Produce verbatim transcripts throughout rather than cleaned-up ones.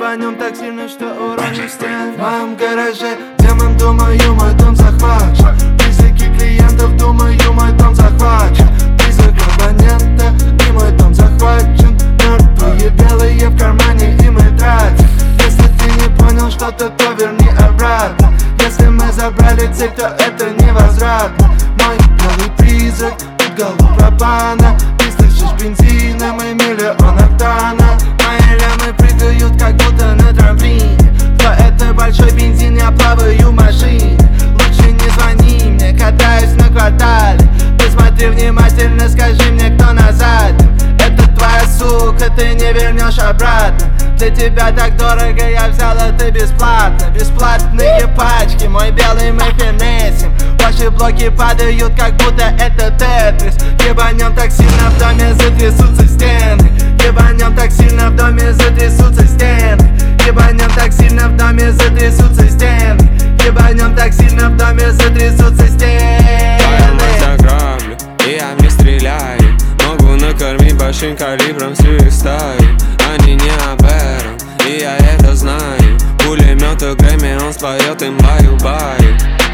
Ебанем так сильно, что уроним стен. В моем гараже демон, думаю, мой дом захвачен. Призраки клиентов, думаю, мой дом захвачен. Призрак абонента, и мой дом захвачен. Мертвые белые в кармане, и мы тратим. Если ты не понял что-то, то верни обратно. Если мы забрали цель, то это невозвратно. Мой белый призрак, тут голову пропана. Ты слышишь бензина, мы миллион октана. Мои лямы прыгают, как будто на трамплине. Кто это большой бензин, я плаваю в машине. Лучше не звони мне, катаюсь на квартале. Ты смотри внимательно, скажи мне, кто на заднем. Это твоя сука, ты не вернешь обратно. Для тебя так дорого, я взял это бесплатно. Бесплатные пачки, мой белый мы финесим. Ваши блоки падают, как будто это тетрис. Ебанем так сильно в доме, затрясутся стены. Ебанем так сильно в доме, затрясутся стены. Ебанем так сильно в доме, затрясутся стены. Ебанем так сильно в доме, затрясутся стены. Я граблю, и я в них стреляю. Могу накормить большим калибром всю их стаю. Они не об этом, и я это знаю. Пулемет и Грэмми, он споет им баю-баю.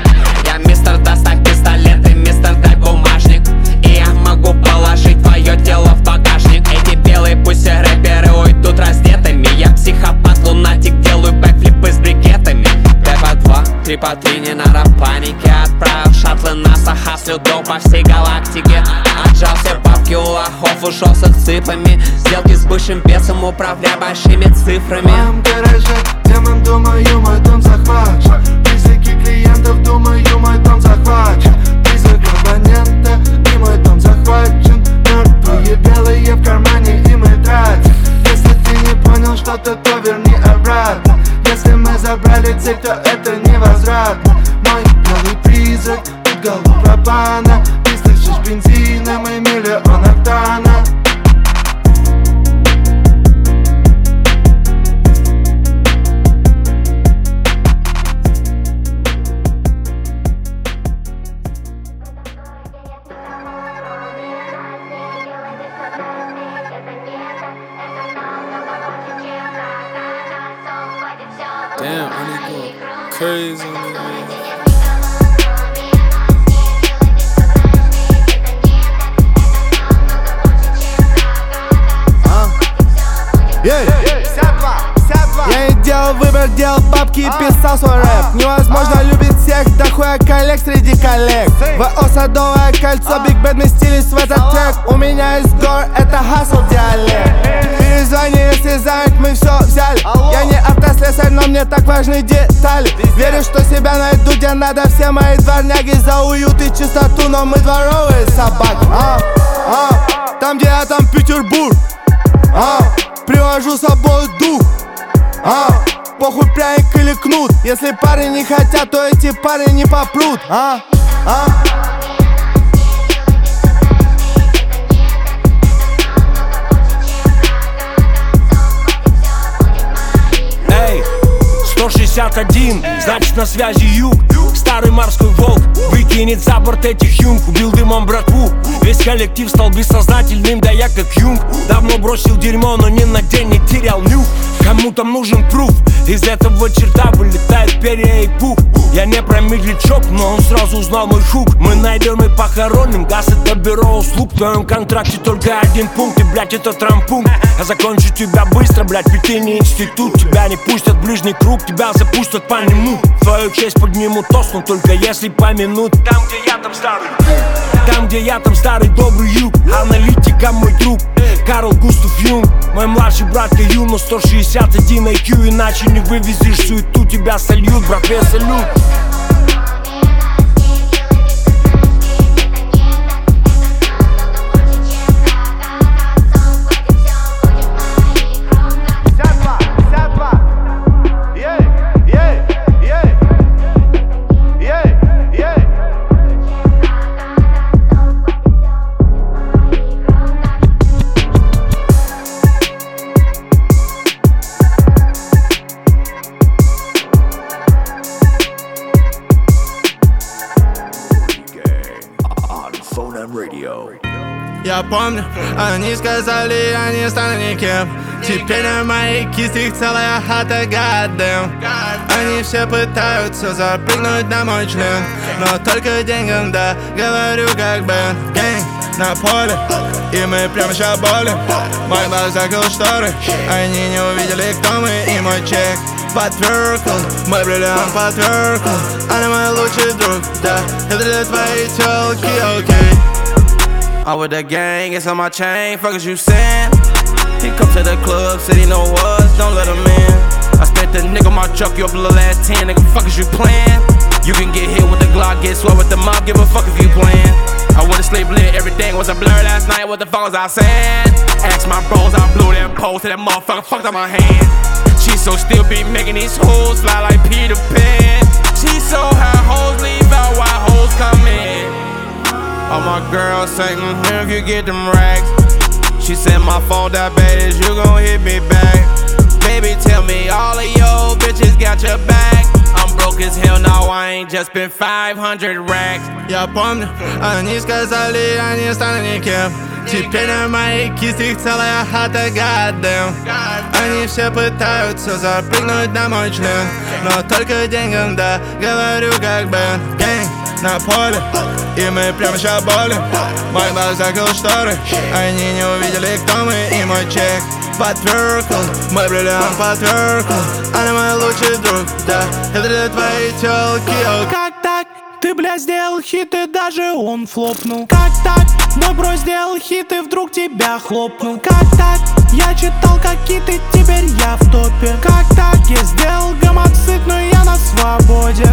Я мистер, доставь пистолет, и мистер, дай бумажник. И я могу положить твое тело в багажник. Эти белые пусть рэперы уйдут раздетыми. Я психопат, лунатик, делаю бэкфлипы с брикетами. Д по два, три по три, не надо паники. Отправил шаттлы НАСА, хаслю до по всей галактике. Отжал все бабки у лохов, ушел с цифрами. Сделки с бывшим бесом, управляя большими цифрами. В моем гараже демон, думаю, мой дом захвачен. Призраки клиентов, думаю, мой дом захвачен. Призрак абонента, и мой дом захвачен. Мертвые белые в кармане, и мы тратим. Если ты не понял что-то, то верни обратно. Если мы забрали цель, то это невозвратно. Мой белый призрак, тут голову пропана. Ты слышишь бензина, мы миллион октана. Damn, I need to go crazy on this man. Я не делал выбор, делал бабки и писал свой рэп. Невозможно любить всех, да хуя коллег среди коллег. ВО Садовое кольцо, Биг Бэд вместились в этот трек. У меня из гор, это хасл диалект. Перезвони, если занят, мы все взяли. Я не автослесарь, но мне так важны детали. Верю, что себя найду, где надо. Все мои дворняги за уют и чистоту, но мы дворовые собаки. а, а, Там, где я, там Петербург. а, Привожу с собой дух. А, похуй пряник или кнут. Если парни не хотят, то эти парни не попрут. А, а сто шестьдесят один, значит на связи юг. Старый морской волк выкинет за борт этих юнг. Убил дымом братву, весь коллектив стал бессознательным. Да я как юнг, давно бросил дерьмо, но ни на день не терял нюх. Кому там нужен пруф, из этого черта вылетает перья и пух. Я не про медлячок, но он сразу узнал мой хук. Мы найдем и похороним, газ это бюро услуг. В твоем контракте только один пункт, и блять это трампункт. Я закончу тебя быстро, блять, ведь ты не институт. Тебя не пустят в ближний круг, тебя запустят по нему. Твою честь подниму тост, но только если помянут. Там, где я, там старый Там, где я, там старый добрый юг. Аналитика мой друг, Карл Густав Юнг. Мой младший брат Каюн, но сто шестьдесят один ай кью. Иначе не вывезешь суету, тебя сольют, братве, салют. Я помню, они сказали, я не стану никем. Теперь на моей кисти их целая хата, goddamn. Они все пытаются запрыгнуть на мой член, но только деньгам, да, говорю как Бен. Гэнг на поле, и мы прямо ща болим. Мой глаз закрыл шторы, они не увидели, кто мы, и мой чек потверкал, мой бриллиант потверкал. Она мой лучший друг, да, это для твоей тёлки, окей. I'm with the gang, it's on my chain, fuck as you saying. He come to the club, said he know us, don't let him in. I spent the nigga on my truck, your little ass ten, nigga, fuck is you playin'? You can get hit with the Glock, get sweat with the mop, give a fuck if you playin'. I went to sleep lit, everything was a blur last night, what the fuck was I saying? Ask my bros, I blew that pose to that motherfucker, fucked up my hand. She so still be making these hoes fly like Peter Pan. She so high, hoes leave out while hoes come in. All my girls say, mm-hmm, if you get them racks. She said my phone that bad is you gon' hit me back. Baby, tell me all of your bitches got your back. I'm broke as hell now, I ain't just been five hundred racks. Я помню, они сказали, я не стану никем. Теперь на моей кисти их целая хата, goddamn. Они все пытаются запрыгнуть на мой член, но только деньгам, да, говорю как Бен. Гэнг на поле, и мы прямо ща болим. Мой глаз закрыл шторы, они не увидели, кто мы, и мой чек потверкал, мой бриллиант потверкал. Она мой лучший друг, да, это для твоей тёлки, окей. Как так? Ты, бля, сделал хит, и даже он флопнул. Как так? Мой бро сделал хит, и вдруг тебя хлопнул. Как так? Я читал какие ты, теперь я в топе. Как так? Я сделал гомоцид, но я на свободе.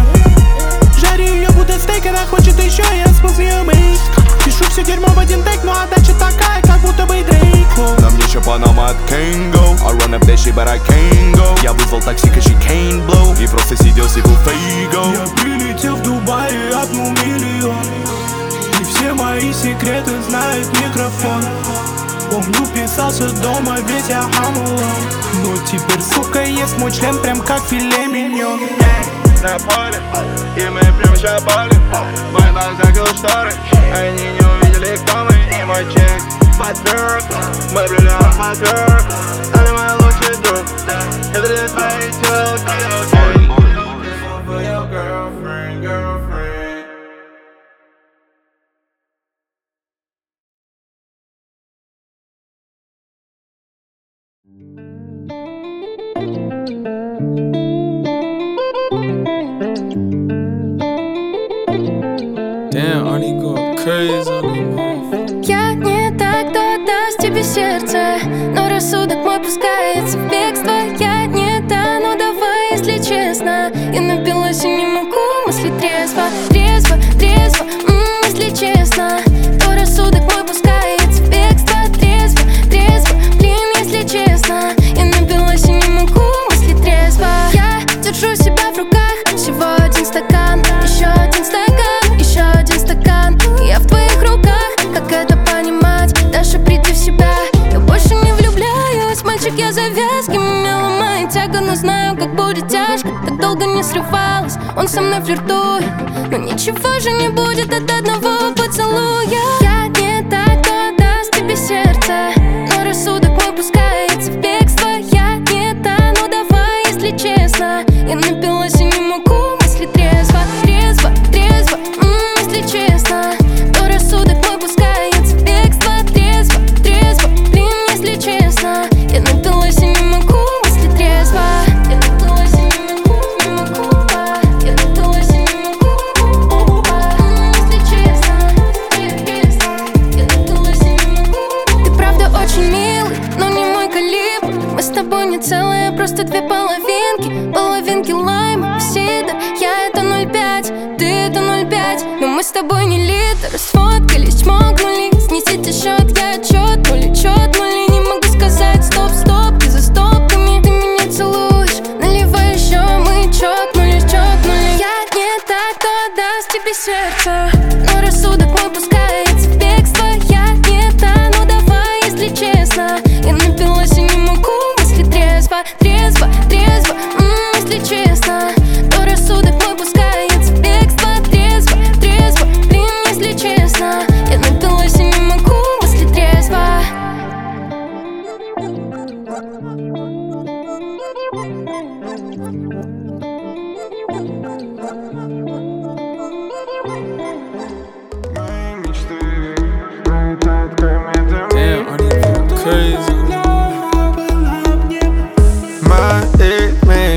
Жарю ее, будто стейк, она хочет еще, я смог ее бейс. Пишу все дерьмо в один тейк, но отдача такая, как будто бы Дрейк. На мне еще Панама от Kango. I run up that shit, but I can't go. Я вызвал такси, cause she can't blow. И просто сидел себе в Фейго. Я прилетел в Дубай и апнул миллион. И все мои секреты знает микрофон. Помню, писался дома, ведь я хамулон. Но теперь, сука, ест мой член прям как филе миньон. На поле, и мы прямо ща болим. Мой глаз закрыл шторы, они не увидели, кто мы, и мой чек потверкал, мой бриллиант потверкал. Она мой лучший друг, да, это для твоей тёлки, окей. For your girlfriend, girlfriend. Damn, Arnie going crazy on me, man. Я не так, кто даст тебе сердце, но рассудок мой пускается в бегство. Я не та, ну давай, если честно. Я напилась и не могу мыслить трезво. Трезво, трезво, м-м, если честно. То рассудок мой пускается в бегство. Трезво, трезво, блин, если честно. Я напилась и не могу мыслить трезво. Я держу себя в руках, всего один стакан, еще один стакан, еще один стакан. Я в твоих руках, как это понимать? Даша, приди в себя, я больше не влюбляюсь. Мальчик, я завязки, меня ломает тяга, но знаю, как будет тяжко. Так долго не срывалась, он со мной флиртует, но ничего же не будет от одного поцелуя. Я не та, кто даст тебе сердце, но рассудок мой пускается в бегство. Я не та, ну давай, если честно. Я напилась и не могу мыслить трезво. Трезво, трезво, м-м, если честно. То рассудок мой пускается в бегство. Трезво, трезво, блин, если честно. Я напилась и не могу мыслить трезво. Я напилась и не могу, не могу, а. Я напилась и не могу, а. Если честно, честно. Я напилась и не могу. Ты правда очень милый, но не мой калибр. Мы с тобой не целые, просто две половинки. Половинки лайма, сидр. Я это ноль пять, ты это ноль пять. Но мы с тобой не литр. Сфоткались, чмокнули. Снесите счет, я отчет, нули, чет, нули. Не могу сказать стоп, стоп, ты за стопками. Ты меня целуешь, наливай еще, мы чокнулись, чокнули. Я не та, кто даст тебе сердце, но рассудок мой пускается в бегство. Я не та, ну давай, если честно. Я напилась и не могу мыслить трезво. Трезво, трезво, м-м, если честно. То рассудок мой пускается в бегство. Трезво, трезво, блин, если честно. Я напилась и не могу мыслить трезво.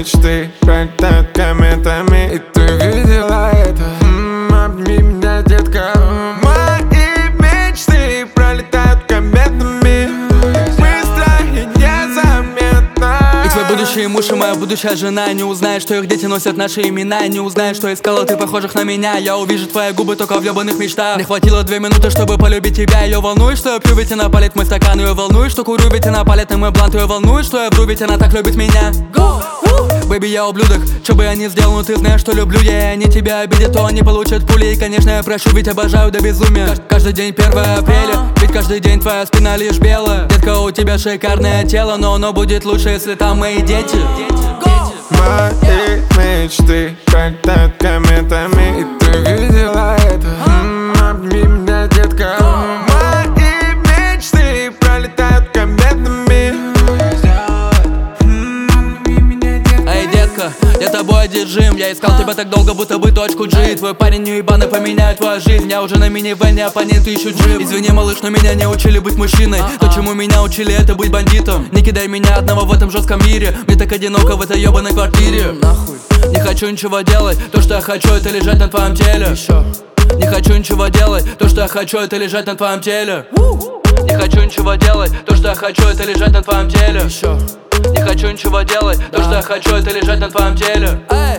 мечты пролетают кометами, и ты видела это. М-м, обними меня, детка. Мои мечты пролетают кометами, быстро и незаметно. И твой будущий муж и моя будущая жена не узнает, что их дети носят наши имена. Не узнает, что искала ты похожих на меня. Я увижу твои губы только в ебаных мечтах. Не хватило две минуты, чтобы полюбить тебя. Ее волнует, что я пью, ведь она палит мой стакан. Ее волнует, что курю, ведь она палит на мой блант. Ее волнует, что я вру, ведь она так любит меня. Бэби, я ублюдок, что бы я ни сделал, но ты знаешь, что люблю я. И они тебя обидят, то они получат пули. И, конечно, я прошу, ведь обожаю до безумия. Кажд- Каждый день первое апреля, ведь каждый день твоя спина лишь белая. Детка, у тебя шикарное тело, но оно будет лучше, если там мои дети. Мои мечты пролетают кометами, и ты видела это. М-м, обними меня, детка. Мои мечты пролетают кометами. Эй, детка, я тобой одержим. Я искал тебя так долго, будто бы точку G. Твой парень неебаный поменяет твою жизнь. Я уже на минивэне, оппоненты ищут джип. Извини, малыш, но меня не учили быть мужчиной. То, чему меня учили, это быть бандитом. Не кидай меня одного в этом жестком мире. Мне так одиноко в этой ебаной квартире. Нахуй. Не хочу ничего делать. То, что я хочу, это лежать на твоем теле. Еще. Не хочу ничего делать. То, что я хочу, это лежать на твоем теле. Не хочу ничего делать. То, что я хочу, это лежать на твоем теле. Еще. Не хочу ничего делать. То, что я хочу, это лежать на твоем теле. Эй!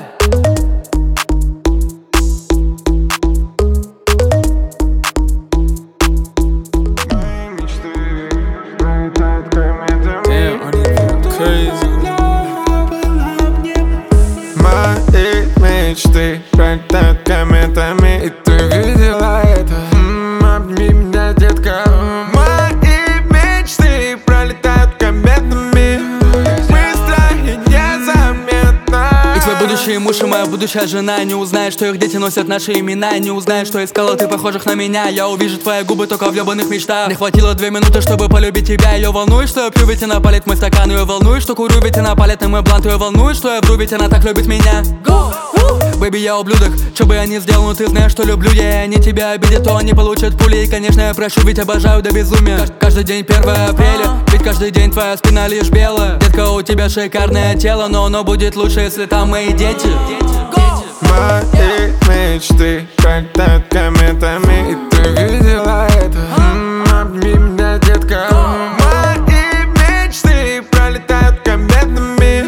Мои мечты пролетают кометами, и ты видела это. М-м, обними меня, детка. Мои мечты пролетают кометами, быстро и незаметно. И твой будущий муж и моя будущая жена не узнает, что их дети носят наши имена. Не узнает, что искала ты похожих на меня. Я увижу твои губы только в ебаных мечтах. Не хватило две минуты, чтобы полюбить тебя. Ее волнует, что я пью, ведь она палит мой стакан. Ее волнует, что курю, ведь она палит на мой блант. Ее волнует, что я вру, ведь она так любит меня. Бэби, я ублюдок, что бы я ни сделал, но ты знаешь, что люблю я. И они тебя обидят, то они получат пули. И, конечно, я прошу, ведь обожаю до безумия. Кажд- Каждый день первое апреля, ведь каждый день твоя спина лишь белая. Детка, у тебя шикарное тело, но оно будет лучше, если там мои дети. Мои мечты пролетают кометами, и ты видела это. М-м, обними меня, детка. Мои мечты пролетают кометами.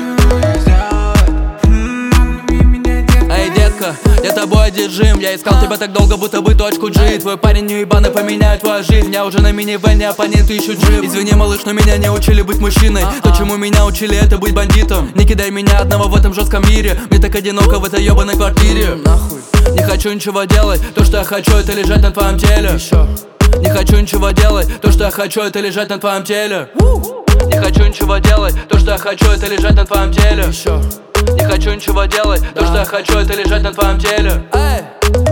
Эй, детка, я тобой одержим. Я искал тебя так долго, будто бы точку G. Твой парень неебаный поменяет твою жизнь. Я уже на минивэне, оппоненты ищут джип. Извини, малыш, но меня не учили быть мужчиной. То, чему меня учили, это быть бандитом. Не кидай меня одного в этом жестком мире. Мне так одиноко в этой ебаной квартире. Нахуй. Не хочу ничего делать. То, что я хочу, это лежать на твоем теле. Еще. Не хочу ничего делать. То, что я хочу, это лежать на твоем теле. Не хочу ничего делать. То, что я хочу, это лежать на твоем теле. Еще. Не хочу ничего делать. То, что я хочу, это лежать на твоем теле. Эй!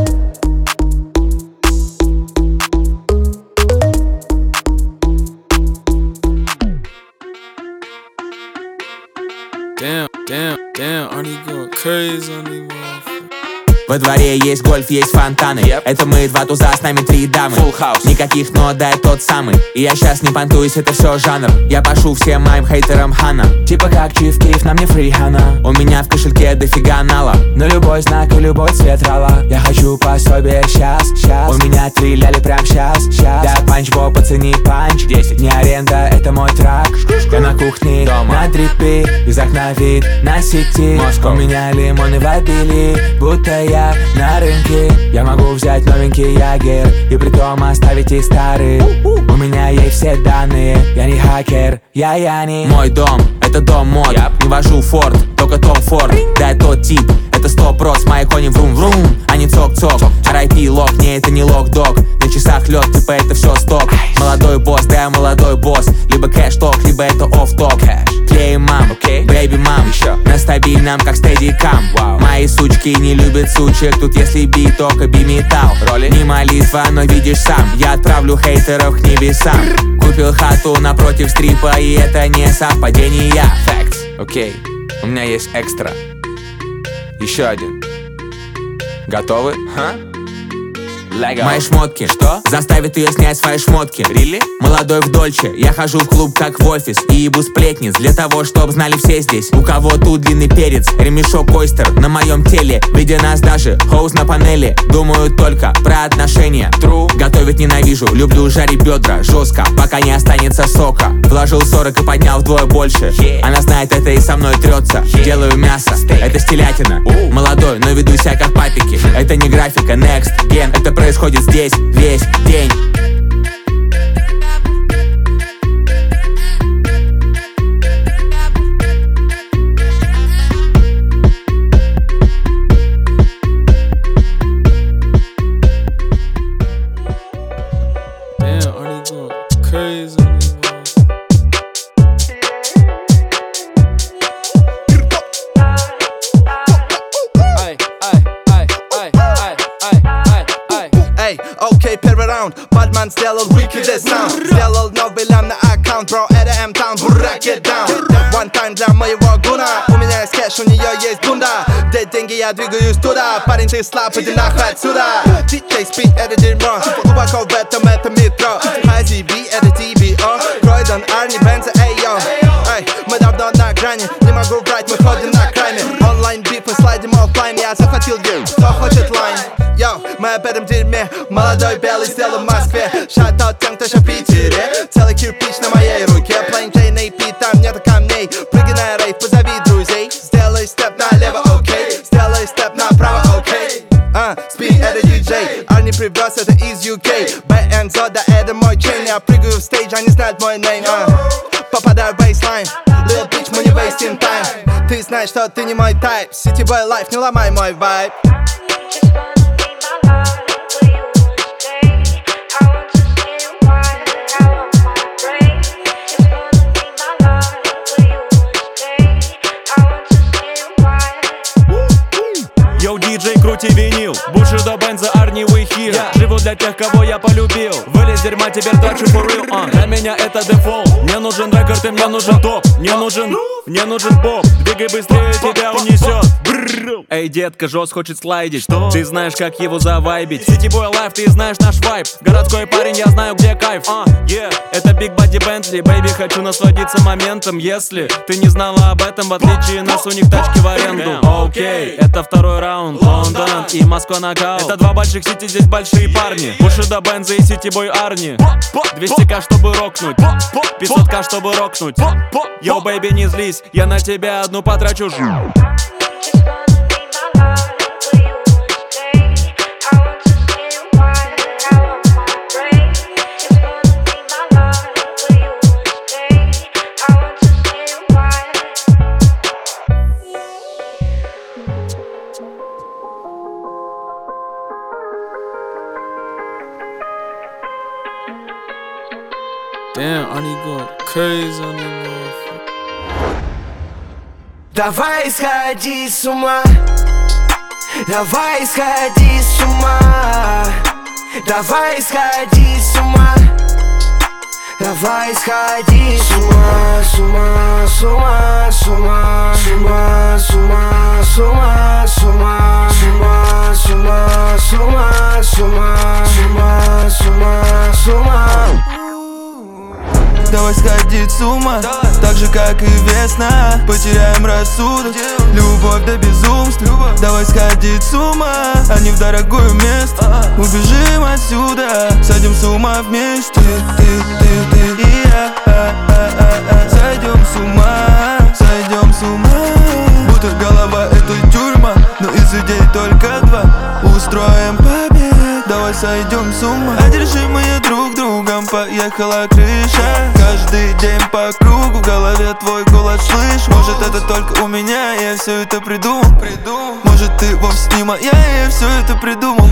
Damn, damn, damn, Arnie going crazy on these motherfuckers. Во дворе есть гольф, есть фонтаны. yep. Это мы два туза, с нами три дамы. Full house. Никаких, но дай тот самый. И я щас не понтуюсь, это все жанр. Я пошу всем моим хейтерам хана. Типа как Чиф Киев, на мне фрихана. У меня в кошельке дофига нала. На любой знак и любой цвет рала. Я хочу пособие щас, щас. У меня три ляли прям щас, щас. Да панч, бо пацани панч. десять. Не аренда, это мой трак. Я на кухне, дома. На дрипе. Из окна вид на сети. Москва. У меня лимоны в обилии. Будто я на рынке. Я могу взять новенький ягер и притом оставить их старые. У меня есть все данные. Я не хакер, я я не. Мой дом, это дом мод. yep. Не вожу Форд, только Том Форд. Да, тот тип, это сто проц. Мои кони врум-врум, а не цок-цок. ар ай пи лок, не, это не лок-дог. На часах лед, типа это все сток. Молодой босс, да я молодой босс. Либо кэш-ток, либо это офф-ток. Клей мам, бэйби мам. На стабильном, как стедикам. wow. Мои сучки не любят сучек. Тут если бит, только би-металл. Не молитва, но видишь сам. Я отправлю хейтеров к небесам. Купил хату напротив стрипа, и это не совпадение. Facts. Окей, okay. У меня есть экстра. Еще один. Готовы? Ха? Lego. Мои шмотки, что? Заставит ее снять свои шмотки. Really? Молодой в Дольче, я хожу в клуб как в офис и ебу сплетниц для того, чтоб знали все здесь. У кого тут длинный перец, ремешок ойстер на моем теле. Видя нас даже, хоуз на панели. Думаю только про отношения. True. Готовить ненавижу, люблю жарить бедра жестко, пока не останется сока. Вложил сорок и поднял вдвое больше. Yeah. Она знает это и со мной трется. Yeah. Делаю мясо, Steak. Это стилятина. uh. Молодой, но веду себя как папики. Это не графика, next gen. Это происходит здесь весь день. Окей, первый раунд, Бадман сделал wicked sound. Сделал новый лям на аккаунт, бро, это M-Town, бурак, get down. One time для моего гуна. У меня есть кэш, у нее есть бунда. Где деньги, я двигаюсь туда. Парень, ты слаб, иди нахуй отсюда. диджей спит, это дерьмо. Глубоко в этом, это метро. Хази би, это ти би о. Кройдон, Арни, Бенза, эй, йо. Эй, мы давно на грани. Не могу врать, мы ходим на крайме. Онлайн бит, мы слайдим оффлайн. Я захватил гейм, кто хочет лайн. Йоу, мы об этом дерьме. Молодой белый сделал в Москве. Шат-аут тем, кто еще в Питере. Целый кирпич на моей руке. Plain Jane эй пи, там нету камней. Прыгай на рейв, позови друзей. Сделай степ налево, окей. Сделай степ направо, окей. А, спи, это диджей. Арни привез это из ю кей. Бензо, да это мой чейн. Я прыгаю в стейдж, они знают мой нейм. Попадаю в бейслайн. Little bitch, мы не wasting time. Ты знаешь, что ты не мой тайп. City boy life, не ломай мой вайб. Йоу, диджей, крути винил. Бушидо, Бенза, Арни, we here. yeah. Живу для тех, кого я полюбил. Вылез дерьма, теперь трачу for real. uh. Для меня это дефолт. Мне нужен рекорд и мне нужен топ. Мне нужен, мне нужен поп. Двигай быстрее, тебя унесет. Эй, детка, Жос хочет слайдить. Что? Ты знаешь, как его завайбить. City Boy Life, ты знаешь наш вайб. Городской парень, я знаю, где кайф. uh, yeah. Это Big Body Bentley. Бэйби, хочу насладиться моментом. Если ты не знала об этом, в отличие нас, у них тачки в аренду. Окей, okay. Это второй раунд. Лондон и Москва нокаут. Это два больших сити, здесь большие парни. Бушидо, Бенза и City Boy Арни. двести ка, чтобы рокнуть. пятьсот ка, чтобы рокнуть. Йоу, бэйби, не злись, я на тебя одну потрачу. Damn, Arnie going crazy on that motherfucker. Давай сходи с ума. Давай сходи с ума. Давай сходи с ума. Давай сходи с ума, с ума, с ума, с ума, с ума, с ума, с ума, с ума, с ума, с ума, с ума, с ума, с ума, с ума. Давай сходить с ума, так же как и весна. Потеряем рассудок, любовь до безумства. Давай сходить с ума, а не в дорогое место. Убежим отсюда, сойдем с ума вместе. Ты, ты, ты и я. Сойдем с ума, сойдем с ума. Будто голова это тюрьма, но из идей только два. Устроим побег, давай сойдем с ума. Одержимые друг другом, поехала крыша. Каждый день по кругу, в голове твой голос слышь. Может это только у меня, я все это придумал. Может ты вовсе не моя, я все это придумал.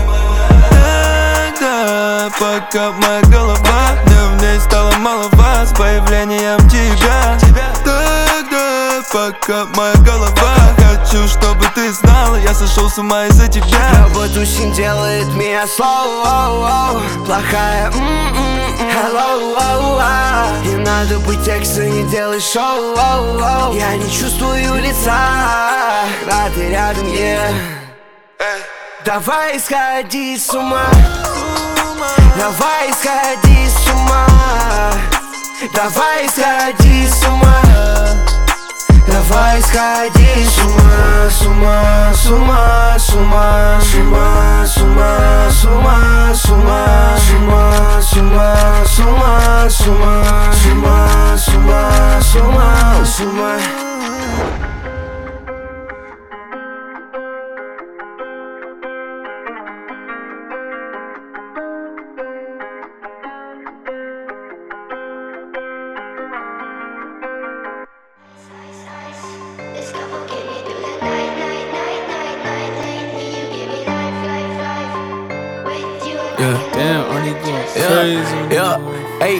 Тогда, пока моя голова, мне в ней стало мало вас, появлением тебя. Тогда, пока моя голова, хочу, чтобы ты знала, я сошел с ума из-за тебя. Работусин делает меня slow, плохая, hello, и надо быть текстом, не делай шоу. Я не чувствую лица, когда ты рядом, yeah. Давай сходи с ума. Давай сходи с ума, давай сходи с ума, давай сходи с ума, с ума, с ума, с ума, с ума, с ума, с ума, с ума, с ума, с ума, с ума, с ума, с ума, с ума, с ума, с ума. Yeah, damn, Arnie going Yeah, crazy. yeah, hey.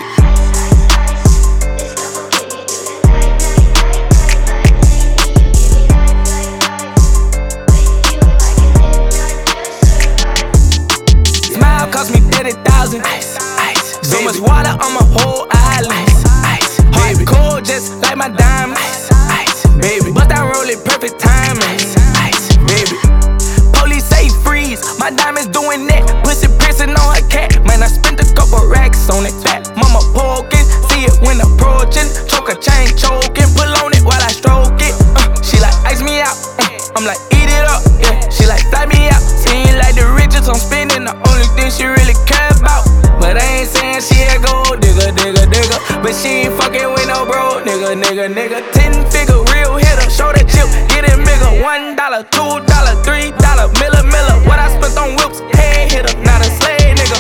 Smile cost me thirty thousand. So much water on my whole island. Hard cold just like my diamonds. Baby, but I roll it perfect timing. Baby, police say freeze. My diamonds doing that. Pussy pressing on her cat. Man, I spent a couple racks on it. Fat mama poking. See it when approaching. Choke a chain choking. Pull on it while I stroke it. Uh, she like ice me out. Uh, I'm like eat it up. Yeah, she like fly me out. Seem like the riches I'm spending. The only thing she really care about. But I ain't saying she a gold digger, digger, digger. But she ain't fucking with no bro, nigga, nigga, nigga. Ten figure real hitter, show that chip, get it bigger. One dollar, two dollar, three dollar, miller, miller. What I spent on whips, head hitter, not a slave, nigga.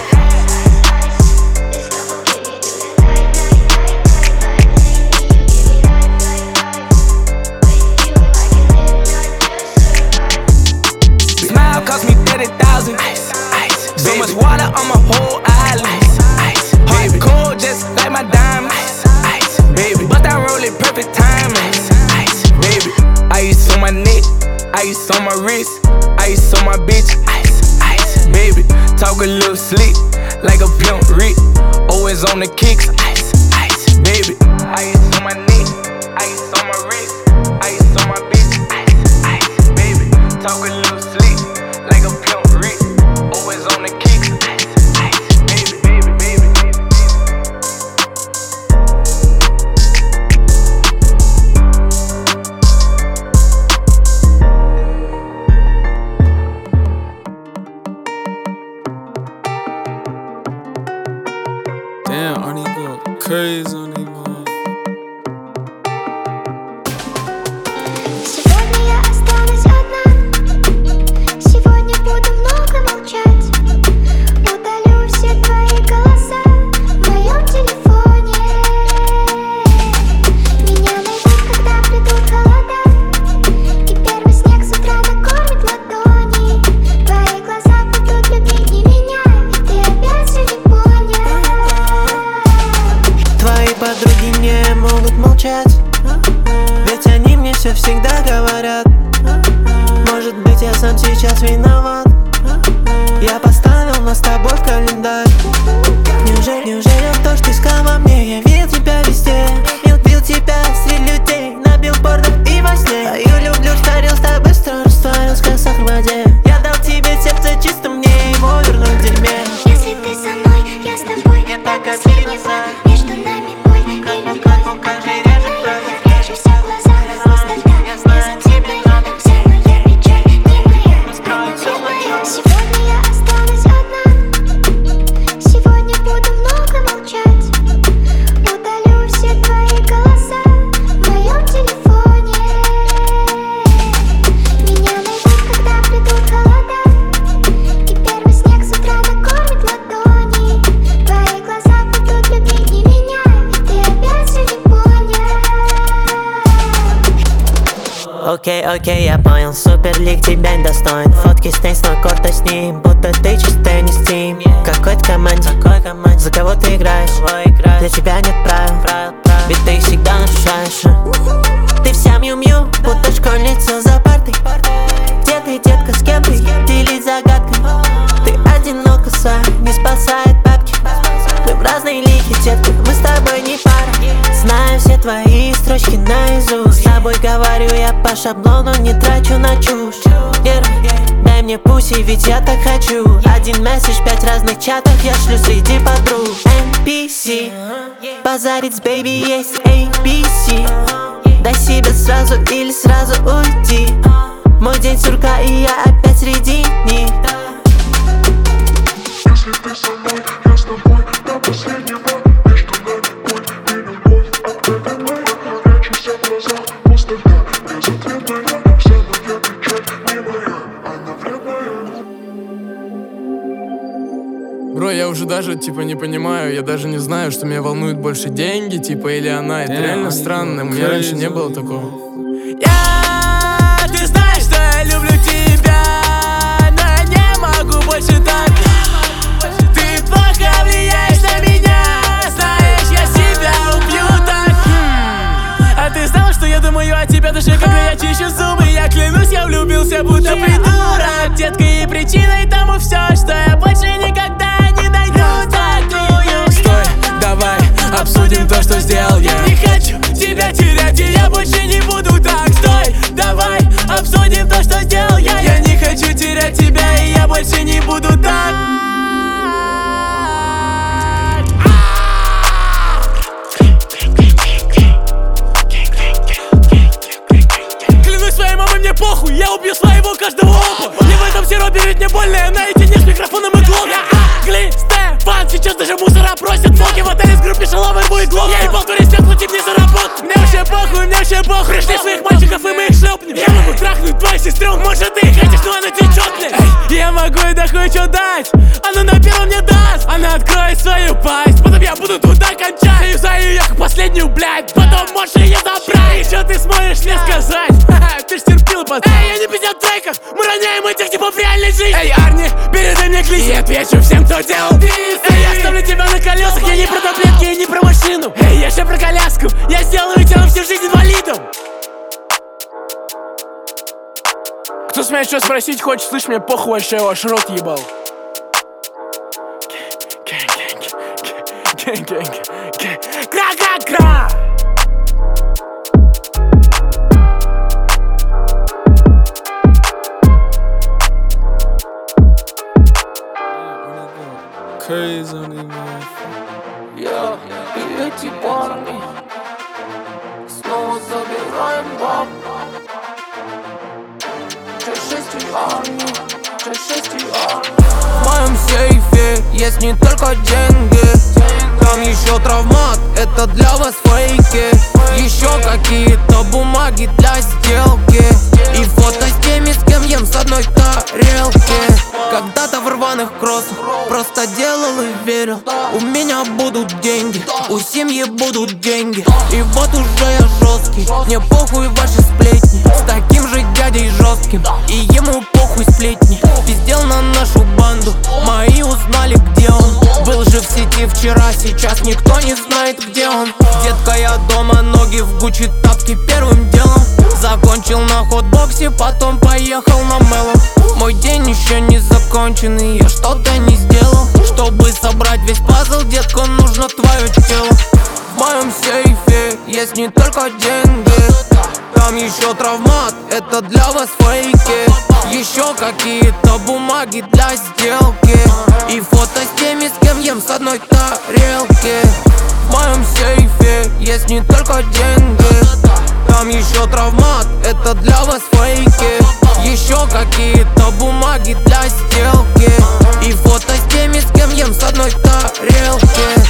Smile cost me thirty thousand. So much water on my whole island. Hard cold just like my diamonds. Baby, but I roll it perfect timing. Baby, ice on my neck, ice on my wrist, ice on my bitch. Baby, talk a little slick like a pimp Rick. Always on the kicks. Baby, ice on my neck, ice on my wrist, ice on my bitch. Baby, talk a little slick like a pimp Rick. Always on the kicks. Baby, baby, baby, baby. Damn, Arnie going crazy on these motherfuckers. Сегодня я останусь одна. Сегодня буду много молчать. Удалю все твои голоса в моем телефоне. Меня найдут, когда придут холода. И первый снег с утра накормит ладони. Твои глаза будут любить не меня, ведь ты опять все не понял. Твои подруги не могут молчать, ведь они мне все всегда говорят. Может быть, я сам сейчас виноват. Я поставил нас с тобой в календарь. Неужели, неужели то, что ты искал во мне? Я видел тебя везде, бил, бил тебя среди людей, на билбордах и во сне. Твою люблю, растворился быстро, растворился как сахар в воде. Я дал тебе сердце чисто, мне его вернуть в дерьме. Если ты со мной, я с тобой. Я До так последнего обиделся. между нами бой и любовь. Как же режет кровь. Я вижу все в глазах, издалека. Я за тебя рядом, вся моя печаль не моя, не моя. Сегодня я останусь одна. Сегодня буду много молчать. Удалю все твои голоса в моем телефоне. Меня найдут, когда придут холода. И первый снег с утра накормит ладони. Твои глаза будут любить не меня, ведь ты опять все не понял. Окей, окей, я понял, суперлик тебя не достоин. Фотки с теннисного корта с ним, будто ты чистый не Steam. Какой-то команде, за кого ты играешь? Для тебя нет правил, ведь ты их всегда нарушаешь. Ты вся мью-мью, будто школьница за партой. Где ты, детка, с кем ты? Делись загадкой. Ты одинока, не спасает бабки. Мы в разные лиги, детка, мы с тобой не пара. Знаю все твои строчки наизусть. С тобой говорю я по шаблону, не трачу на чушь. Вера, дай мне пуси, ведь я так хочу. Один месседж, пять разных чатов я шлю среди подруг. эм пи си, базарить с бэйби есть эй би си. Дай себе сразу или сразу уйти. Мой день сурка и я опять среди них. Если ты со мной, я с тобой до последнего. Между нами путь и любовь. Ответная, горячись в глазах, пустота. Безответная, вся моя печаль не моя, она вредная. Бро, я уже даже, типа, не понимаю, я даже не знаю, что меня волнует больше, деньги, типа, или она. Это реально странно, у меня раньше не было такого. Я, ты знаешь, что я люблю тебя, но я не могу больше так. Ты плохо влияешь на меня, знаешь, я себя убью так. А ты знал, что я думаю о тебе даже когда я чищу зубы? Я клянусь, я влюбился, будто придурок. Детка, и причиной тому все, что я больше никогда не найду такую. Стой, давай, обсудим то, что сделал я. Не хочу тебя терять, и я больше не буду так. Стой, давай, обсудим то, что сделал я. Я не хочу терять тебя, и я больше не буду так. Клянусь своей мамой, мне похуй, я убью своего каждого опа. Не в этом сиропе, ведь мне больно, я наедине с микрофоном и глок. Гли, Стефан, сейчас даже мусора просят фоки в отеле с группе шаловой будет глок. Я ебал турист, платить мне за работу. Мне вообще похуй, мне вообще похуй. Пришли своих мальчиков, и мы их шлепнем. Я могу трахнуть твою сестру, может ты хотишь, но она течет, блядь. Эй, я могу и да хуй что дать. Она на первом мне даст. Она откроет свою пасть, потом я буду туда кончать. И юзаю ее как последнюю, блядь. Потом можешь ее забрать. И что ты сможешь мне сказать? Ты ж терпила, пацан. Эй, я не пиздец в треках. Мы роняем этих типов в реальной жизни. Эй, Арни, передай мне клип. И отвечу всем, кто делал диссы. Эй, я ставлю тебя на колесах. Я не про таблетки и не про машину. Эй, я же про коляску. Я сделаю тебя на всю жизнь инвалидом. Кто смеет что спросить хочет, слышь, мне похуй вообще, ваш рот ебал. Кра-кра-кра! Crazy on these motherfuckers. Я и эти парни снова забираем баб. шесть и армия, шесть и армия. В моем сейфе есть не только деньги, там еще травмат, это для вас фейки. Еще какие-то бумаги для сделки и фото с теми, с кем ем с одной тарелки. Когда-то в рваных кроссах просто делал и верил. У меня будут деньги, у семьи будут деньги. И вот уже я жесткий, мне похуй ваши сплетни. С таким же дядей жестким, и ему похуй сплетни. Пиздел на нашу банду, мои узнали, где он. Был же в сети вчера, сейчас никто не знает, где он. Детка, я дома, ноги в Гуччи, тапки первым делом. Закончил на хотбоксе, потом поехал на Мэллоу. Мой день еще не законченный, я что-то не сделал. Чтобы собрать весь пазл, детка, нужно твое тело. В моем сейфе есть не только деньги, там еще травмат, это для вас фейки. Еще какие-то бумаги для сделки и фото с теми, с кем ем с одной тарелки. В моем сейфе есть не только деньги, там еще травмат, это для вас фейки. Еще какие-то бумаги для сделки и фото с теми, с кем ем с одной тарелки.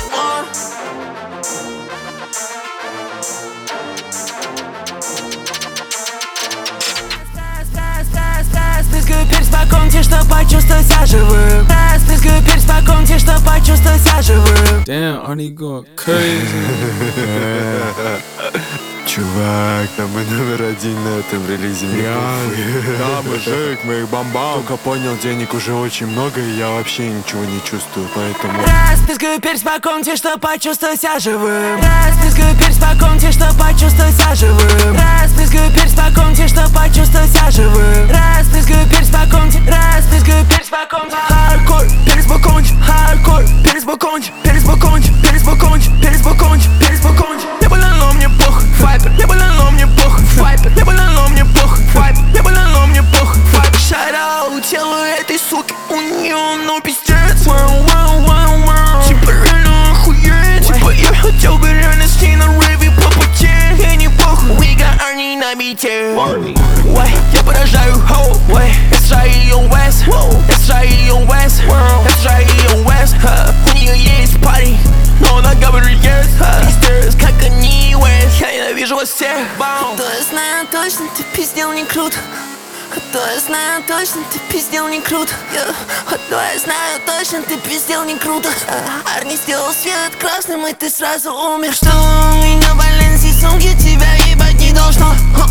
Знакомьте, что почувствовать себя живым. Распрыскаю перец по комнате, что почувствовать себя живым. Damn, Arnie going crazy. Чувак, там мы номер один на этом релизе. Да, мужик, мы их бомбал. Только понял, денег уже очень много, и я вообще ничего не чувствую, поэтому... Распрыскаю перец по комнате, что почувствовать себя живым. Распрыскаю перец по комнате, что почувствовать себя живым. Распрыскаю перец по комнате, что почувствовать себя живым. Распрыскаю перец по комнате, распрыскаю перец по комнате. Хардкор, перец по комнате, хардкор, перец по комнате, перец по комнате, перец по комнате, перец по комнате, перец по комнате. Не больно, но мне похуй, вайпер. Не больно, но мне похуй, вайпер. Не больно, но мне похуй, вайпер. Не больно, но мне похуй, вайпер. Шайраут, тело точно, ты пиздел не круто. А то я знаю точно, ты пиздел не круто. yeah. А то я знаю точно, ты пиздел не круто. а, Арни сделал свет красным, и ты сразу умер. Что у меня в Валенсии сумки, тебя ебать не должно.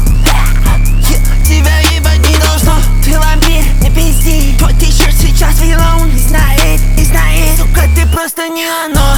Тебя ебать не должно. Ты вампир, не пизди. Твой t-shirt сейчас вилон. Не знает, не знает. Сука, ты просто не оно.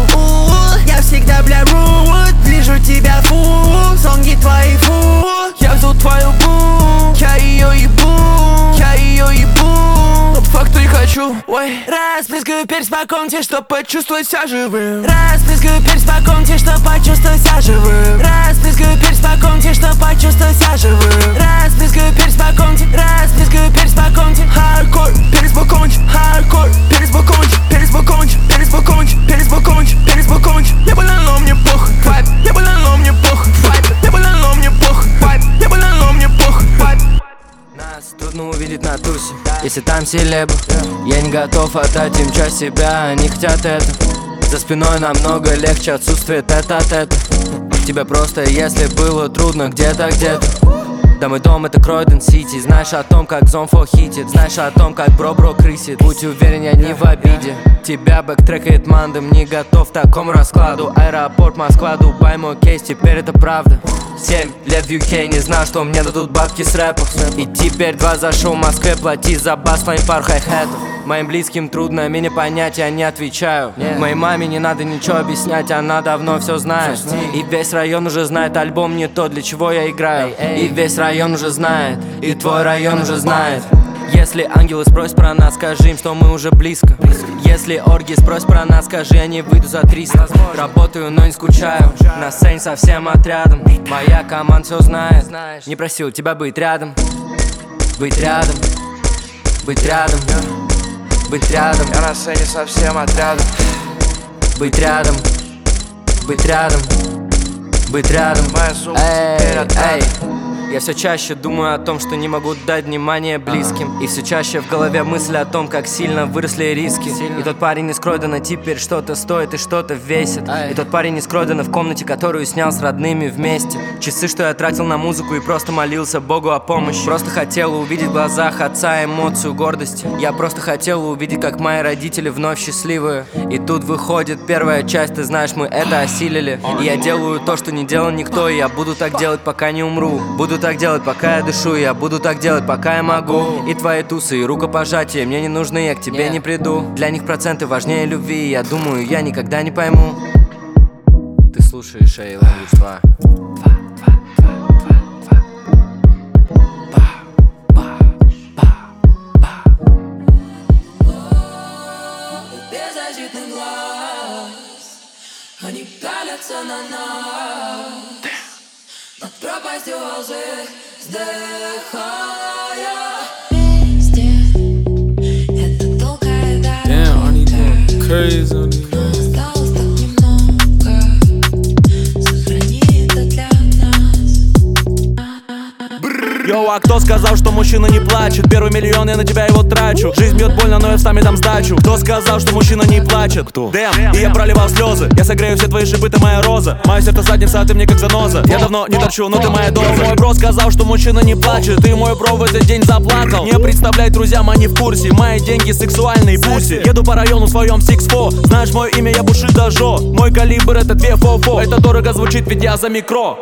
Я всегда бля рут. Вижу тебя фу. Сонги твои фу. Я жду твою бу. Я ее ебу. Я ее ебу. Но по факту не хочу. Ой. Расплескаю перец по комнате, чтоб почувствовать себя живым. Расплескаю перец по комнате, чтоб почувствовать себя живым. Расплескаю перец по комнате, чтоб почувствовать себя живым. Расплескаю перец по комнате, расплескаю перец по комнате. Хардкор, перец по комнате, хардкор, перец по комнате, перец по комнате, перец по комнате, перец по комнате, перец по комнате. Не больно, но мне похуй, вайп, не больно, но мне похуй, вайп, не больно, но мне похуй, вайп, не больно, но мне похуй, вайп. Нас трудно увидеть на тусе, если там селебы. Я не готов отдать им часть себя, они хотят это. За спиной намного легче отсутствие тет-а-тета. Тебе просто, если было трудно где-то, где-то. Да мой дом это Кройден-Сити. Знаешь о том, как Зомфо хитит. Знаешь о том, как бро-бро крысит. Будь уверен, я не в обиде. Тебя бэктрекает мандом. Не готов к такому раскладу. Аэропорт, Москва, Дубай, мой кейс, теперь это правда. Семь лет в ю кей, не знал, что мне дадут бабки с рэпов. И теперь два за шоу в Москве, плати за бас, лайн пару хай-хэтов. Моим близким трудно меня понять, я не отвечаю. Моей маме не надо ничего объяснять, она давно все знает. И весь район уже знает, альбом не то, для чего я играю. И весь район уже знает, и твой район уже знает. Если ангелы спросят про нас, скажи им, что мы уже близко. Если орги спросят про нас, скажи, я не выйду за триста. Работаю, но не скучаю, на сцене со всем отрядом. Моя команда все знает, не просил тебя быть рядом. Быть рядом, быть рядом, быть рядом. Я на сцене со всем отрядом. Быть рядом, быть рядом, быть рядом. Эй, эй. Я все чаще думаю о том, что не могу дать внимание близким. И все чаще в голове мысли о том, как сильно выросли риски. И тот парень из Кройдена теперь что-то стоит и что-то весит. И тот парень из Кройдена в комнате, которую снял с родными вместе. Часы, что я тратил на музыку и просто молился Богу о помощи. Просто хотел увидеть в глазах отца эмоцию гордости. Я просто хотел увидеть, как мои родители вновь счастливые. И тут выходит первая часть, ты знаешь, мы это осилили. И я делаю то, что не делал никто. И я буду так делать, пока не умру. Буду так делать, пока я дышу, я буду так делать, пока я могу. И твои тусы, и рукопожатия мне не нужны, я к тебе не приду. Для них проценты важнее любви, я думаю, я никогда не пойму. Ты слушаешь Эй Language два. Беззащитный глаз, они пялятся на нас. Над пропастью лжи вздыхая. Везде это долгая дорога. Damn, I need going crazy on these. Осталось так немного. Сохрани это для нас. Йоу, а кто сказал, что мужчина не плачет? Первый миллион, я на тебя его трачу. Жизнь бьет больно, но я встами дам сдачу. Кто сказал, что мужчина не плачет? Кто? Дэм, и я проливал слезы. Я согрею все твои шипы, ты моя роза. Мое сердце задница, а ты мне как заноза. Я давно не торчу, но ты моя доза. Мой бро сказал, что мужчина не плачет. И мой бро в этот день заплакал. Не представляй, друзьям, они в курсе. Мои деньги сексуальные пуси. Еду по району в своем сикс фо. Знаешь мое имя, я Бушидо Жо. Мой калибр это две фо-фо. Это дорого звучит, ведь я за микро.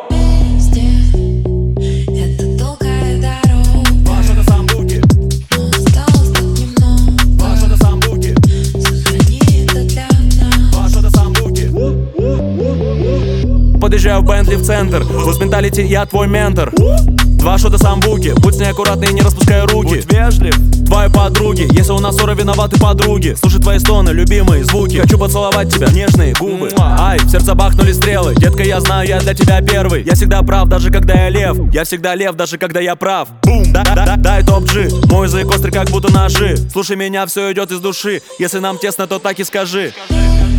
Подъезжаю в Бентли в центр. With mentality, я твой ментор. Два шота самбуки. Будь с ней аккуратный и не распускай руки. Будь вежлив, твои подруги. Если у нас ссора, виноваты подруги. Слушай твои стоны, любимые звуки. Хочу поцеловать тебя, нежные губы. Ай, в сердце бахнули стрелы. Детка, я знаю, я для тебя первый. Я всегда прав, даже когда я лев. Я всегда лев, даже когда я прав. Бум, да, да, да, дай топ-джи. Мой язык острый, как будто ножи. Слушай меня, все идет из души. Если нам тесно, то так и скажи.